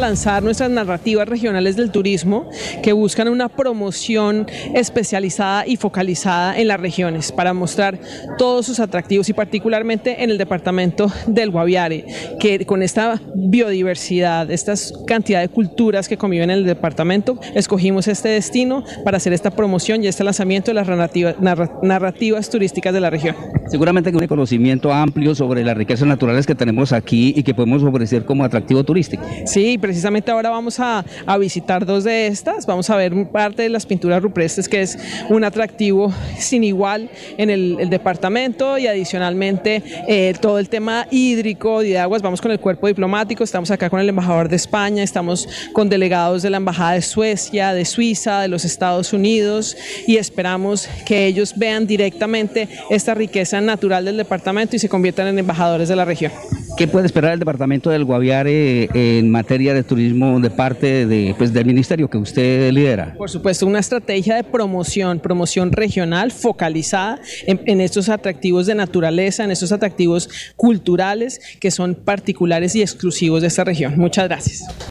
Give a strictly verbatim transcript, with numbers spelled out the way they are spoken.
lanzar nuestras narrativas regionales del turismo que buscan una promoción especializada y focalizada en las regiones para mostrar todos sus atractivos y particularmente en el departamento del Guaviare, que con esta biodiversidad, esta cantidad de culturas que conviven en el departamento, escogimos este destino para hacer esta promoción y este lanzamiento de las narrativas, narrativas turísticas de la región. Seguramente que un conocimiento amplio sobre las riquezas naturales que tenemos aquí y que podemos ofrecer como atractivo turístico. Sí, precisamente ahora vamos a, a visitar dos de estas, vamos a ver parte de las pinturas rupestres, que es un atractivo sin igual en el, el departamento, y adicionalmente eh, todo el tema hídrico y de aguas. Vamos con el cuerpo diplomático, estamos acá con el embajador de España, estamos con delegados de la embajada de Suecia, de Suiza, de los Estados Unidos, y esperamos que ellos vean directamente esta riqueza natural del departamento y se conviertan en embajadores de la región. ¿Qué puede esperar el departamento del Guaviare en materia de turismo de parte de, pues, del ministerio que usted lidera? Por supuesto, una estrategia de promoción, promoción regional focalizada en, en estos atractivos de naturaleza, en estos atractivos culturales que son particulares y exclusivos de esta región. Muchas gracias.